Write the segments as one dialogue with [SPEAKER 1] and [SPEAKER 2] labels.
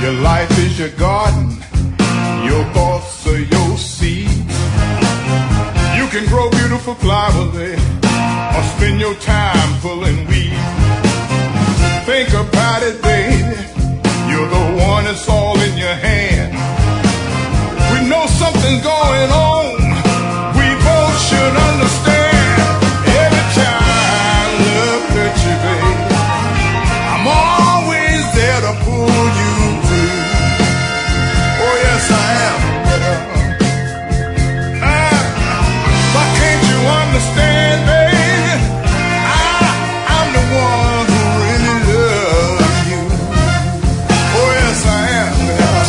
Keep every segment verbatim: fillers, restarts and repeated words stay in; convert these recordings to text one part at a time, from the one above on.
[SPEAKER 1] Your life is your garden, your thoughts are your seed. You can grow beautiful flowers there, or spend your time pulling weeds. Think about it, baby, you're the one that's all in your hand. We know something's going on, we both should understand. Every time love hurts you, baby, I'm always there to pull you through. Oh yes I am, girl. Ah, why can't you understand, baby? I, I'm the one who really loves you. Oh yes I am, girl.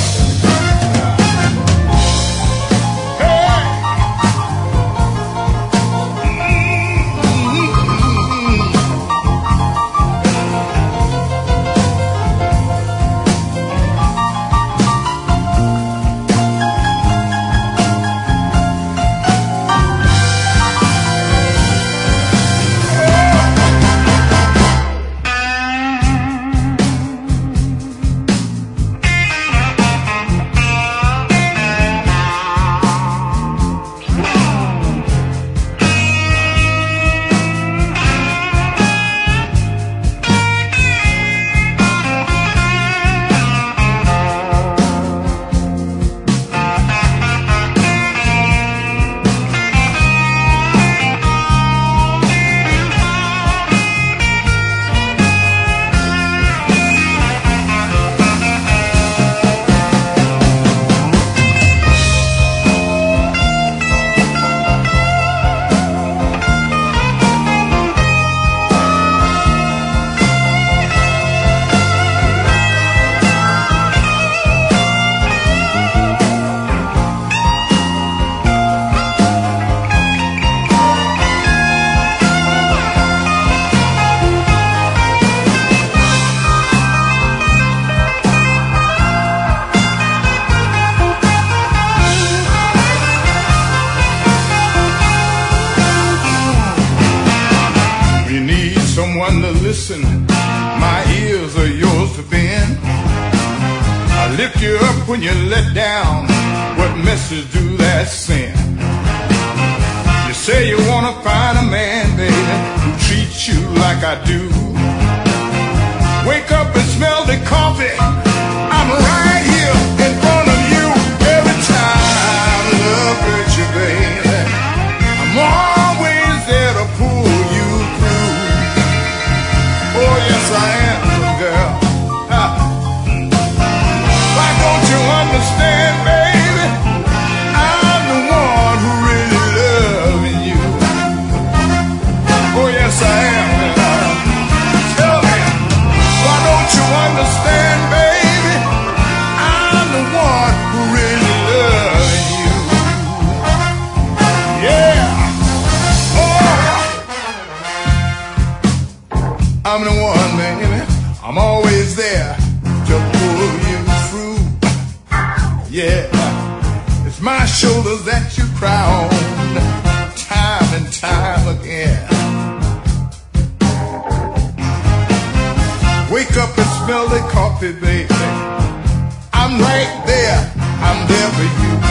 [SPEAKER 1] Someone to listen, my ears are yours to bend. I lift you up when you're let down, what message do that send? You say you wanna find a man, baby, who treats you like I do. Wake up and smell the coffee, I'm right here in front of you. Every time love hurts you, baby, I'm always there to pull you through. Oh yes I am, girl. Ah. Why don't you understand, baby? I'm the one who really loves you. Oh yes I am, girl. Tell me, why don't you understand, baby? I'm the one who really loves you. Yeah. Oh. I'm the one, baby. I'm always there to pull you through. Yeah, it's my shoulders that you cry on, time and time again. Wake up and smell the coffee, baby. I'm right there. I'm there for you.